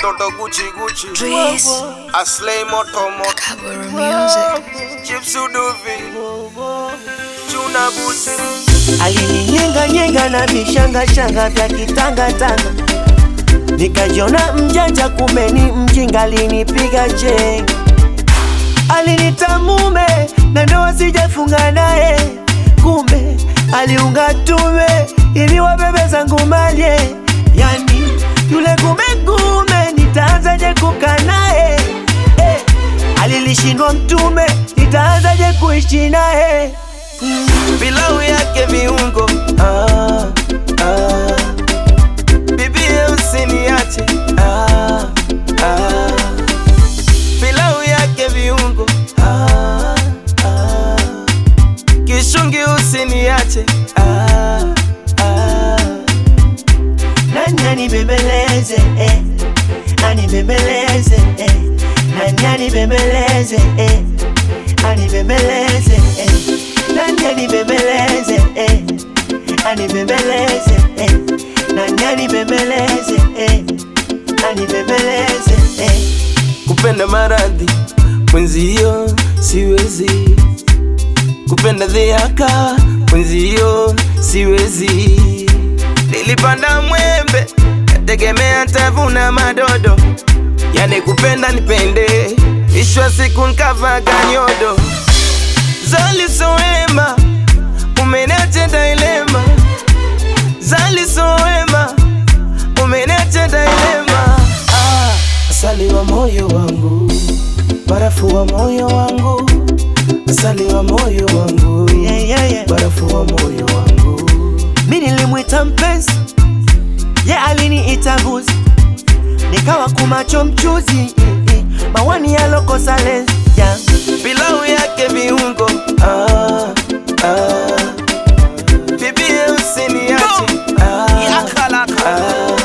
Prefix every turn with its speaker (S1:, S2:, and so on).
S1: watoto Gucci Gucci. Aslay moto moto.
S2: Kaburu music.
S1: Chips uduvi. Chuna busi.
S3: Alininyenga nyenga na vishanga shanga vya kitanga tanga. Nikajiona mjanja kumbe ni mjinga, alinipiga chenga. Alinita mume na ndoa sijafunga naye, kumbe aliunga tume ili wabebe zangu malye. Yani yule kume nitaanzaje kukaa naye? Alilishindwa mtume, nitaanzaje kuishi naye?
S1: Pilau yake viungo. Bibi usiniache. Pilau yake viungo. Kishungi usiniache.
S3: Nani anibembeleze, anibembeleze, nani anibembeleze, anibembeleze, nani anibembeleze, anibembeleze, nani anibembeleze, anibembeleze.
S1: Kupenda maradhi mwenzio siwezi, kupenda dhihaka mwenzio siwezi. Nilipanda mwembe kategemea tavuna madodo, yani kupenda nipende, ishwa siku nkavaga nyodo. Zali soema umeniacha dilema, zali soema umeniacha dilema. Asali wa moyo wangu, barafu wa moyo wangu, asali wa moyo wangu, barafu wa moyo wangu.
S3: Mimi nilimwita mpenzi, aliniita buzi, nikawa kumacho mchuzi, mawani yalokosa lenzi.
S1: Pilau yake viungo. Bibi usiniache.